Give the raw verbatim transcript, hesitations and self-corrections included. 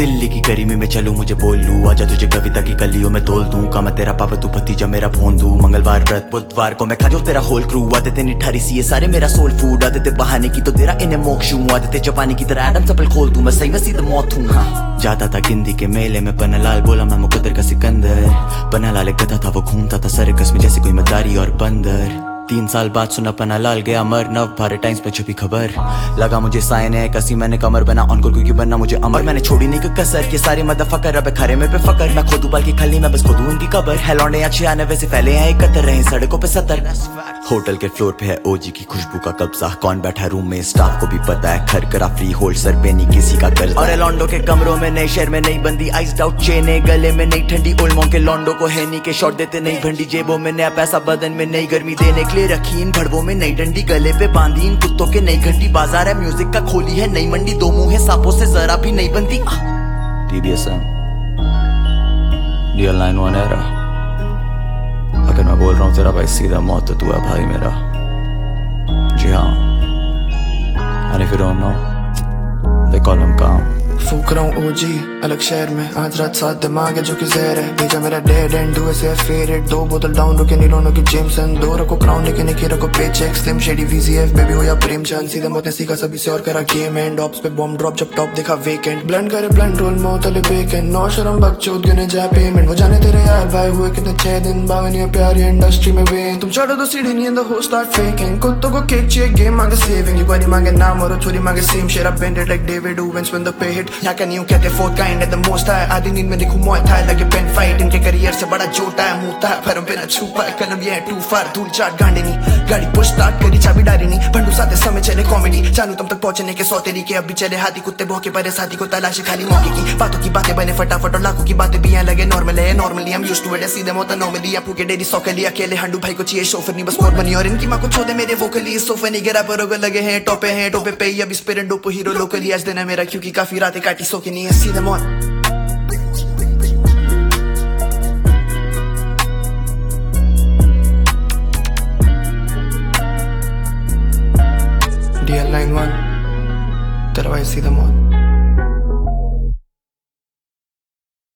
दिल्ली की गर्मी में चलूं मुझे बोल लूं, आजा तुझे कविता की कलियों में तोल दूं। का मैं तेरा पापा तू भतीजा मेरा फोन दूं। मंगलवार व्रत बुधवार को मैं खा जाऊं तेरा होल क्रू। आदतें निठारी सी ये सारे मेरा सोल फूड। आदतें बहाने की तो तेरा इन्हें मोक्ष हूं। आदतें जपानी की तरह एडम सपल खोल दूं। मैं सही में सीधा मौत हूं। हाँ जाता था गिंदी के मेले में पन्नालाल बोला मैं मुकद्दर का सिकंदर। पन्नालाल एक गधा था वो घूमता था सर्कस में जैसे कोई मदारी और बंदर। तीन साल बाद सुना पन्नालाल गया मर। नव भारत टाइम्स पे छपी खबर। लगा मुझे साइन है कसी मैंने कमर बना ऑनकोर क्योंकि बनना मुझे अमर। मैंने छोड़ी नहीं कोई कसर ये सारे मदफकर अब खरे में पे फकर। मैं खोदू बाल की खली मैं बस खोदू उनकी कबर। है लौंडे अच्छे आने वैसे फैले हैं इकट्ठे रहे सड़कों पे सतर। होटल के फ्लोर पे है ओजी की खुशबू का कब्जा। कौन बैठा रूम में स्टाफ को भी पता है। घर करा फ्री होल्ड सर पे नहीं किसी का कर्ज। और लॉन्डो के कमरों में नई शहर में नई बंदी आइस्ड आउट चेने गले में नई ठंडी। ओल्ड मॉन्क के लॉन्डो को है नी के शॉट देते नई भंडी। जेबों में नया पैसा बदन में नई गर्मी देने के लिए रखी इन भड़वों में नई डंडी। गले पे बांधी इन कुत्तों के नई घंटी। बाजार है म्यूजिक का खोली है नई मंडी। दो मुंह है सांपों से जरा भी नहीं बनती। TDSM D L nine one era. अगर मैं बोल रहा हूँ तेरा भाई सीधा मौत तो तू है भाई मेरा। जी हाँ and if you don't know they call him काम। फूक रहा हूँ ओजी अलग शहर में आज रात सात दिमाग है जो कि जहर है। भेजा मेरा डेड एंड डू ऐसे फेवरेट। दो बोतल डाउन रुके नीलोनो की जेमसन। दो रखो क्राउन लेके निके रखो paycheck. Slim Shady VGF baby हो या प्रेमचंद। सीधा मौत ने सीखा सभी से और करा गेम एंड ऑप्स पे बॉम्ब ड्रॉप जब टॉप देखा वेकेंट। ब्लंड करे ब्लंड रोल मौत अले बेकेंड। नौ शर्म बकचोद गिने जाए पेमेंट। वो जाने तेरे यार भाई हुए कितने छह दिन बावनी प्यारी इंडस्ट्री में वे। तुम चढ़ो तो सीढ़ी नहीं द होस्ट स्टार्ट फेकिंग। कुत्तों को केक चाहिए गेम मांगे सेविंग। ये बड़ी मांगे नाम और छोरी मांगे same share up bended like David Owens when the pay hit. यहाँ का न्यू कहते फोर्थ काइंड है द मोस्ट है। आधी नींद में देखूं मौत है लगे पेन फाइट। इनके करियर से बड़ा जोटा है मुंहता है फरम पे ना छुपा है। कलम ये है टू फार धूल चाट गांडे नहीं। गाड़ी पुश स्टार्ट करी चाबी डारी नहीं। भंडू साथे समय चले कॉमेडी। जानू तुम तक पहुंचने के सौ तरीके अभी चले हाथी कुत्ते भौंके परे साथी को तलाशी खाली मौके की। बातों की बातें बने फटाफट और लाखों की बातें भी यहाँ लगे नॉर्मल है। नॉर्मली हम यूज्ड टू इट सीधे मोता नॉर्मली। आपू के डेरी सौकली अकेले हंडू भाई को चाहिए शोफर नहीं बस मोर बनी। और इनकी माँ को छोड़े मेरे वोकली सोफे नहीं गिरा पर लगे हैं टोपे हैं टोपे पे अब स्पिरिट डोपो हीरो लोकली। आज दिन है मेरा क्योंकि काफी रातें काटी सो के नहीं है सीधे मौत।